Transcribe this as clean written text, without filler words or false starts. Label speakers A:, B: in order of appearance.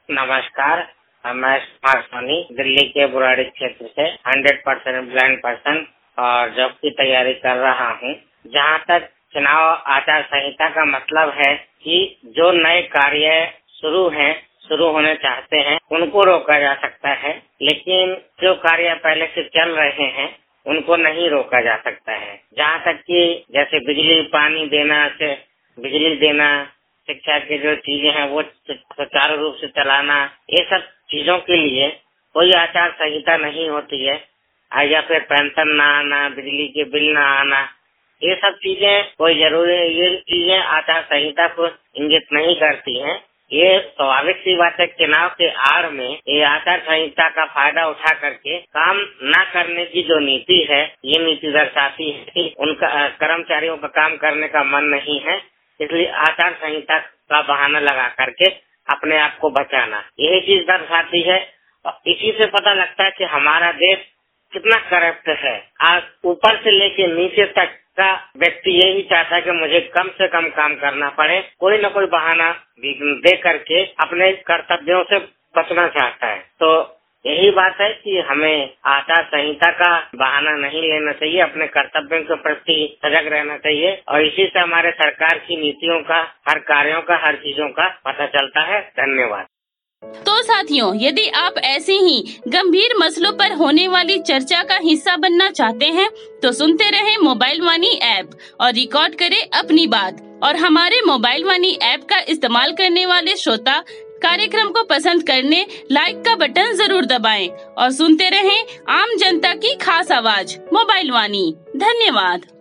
A: नमस्कार, मैं कुमार सोनी दिल्ली के बुराड़ी क्षेत्र से 100% ब्लाइंड पर्सन और जॉब की तैयारी कर रहा हूँ। जहाँ तक चुनाव आचार संहिता का मतलब है कि जो नए कार्य शुरू होने चाहते हैं उनको रोका जा सकता है, लेकिन जो कार्य पहले से चल रहे हैं उनको नहीं रोका जा सकता है। जहाँ तक कि जैसे बिजली पानी देना से बिजली देना, शिक्षा की जो चीजें हैं वो सुचारू रूप से चलाना, ये सब चीजों के लिए कोई आचार संहिता नहीं होती है। या फिर पेंशन न आना, बिजली के बिल न आना, ये सब चीजें कोई जरूरी, ये चीजें आचार संहिता को इंगित नहीं करती हैं। ये स्वाभाविक सी बात है। चुनाव के आड़ में ये आचार संहिता का फायदा उठा करके काम न करने की जो नीति है, ये नीति दर्शाती है कि उनका कर्मचारियों का काम करने का मन नहीं है, इसलिए आचार संहिता का बहाना लगा करके अपने आप को बचाना, यही चीज दर्शाती है। इसी से पता लगता है कि हमारा देश कितना करप्ट है। आज ऊपर से लेके नीचे तक का व्यक्ति यही चाहता है कि मुझे कम से कम काम करना पड़े, कोई न कोई बहाना दे करके अपने कर्तव्यों से बचना चाहता है। तो यही बात है कि हमें आचार संहिता का बहाना नहीं लेना चाहिए, अपने कर्तव्यों के प्रति सजग रहना चाहिए और इसी से हमारे सरकार की नीतियों का, हर कार्यों का, हर चीजों का पता चलता है। धन्यवाद।
B: तो साथियों, यदि आप ऐसे ही गंभीर मसलों पर होने वाली चर्चा का हिस्सा बनना चाहते हैं तो सुनते रहें मोबाइल वाणी ऐप और रिकॉर्ड करें अपनी बात। और हमारे मोबाइल वाणी ऐप का इस्तेमाल करने वाले श्रोता कार्यक्रम को पसंद करने लाइक का बटन जरूर दबाएं और सुनते रहें आम जनता की खास आवाज मोबाइल वाणी। धन्यवाद।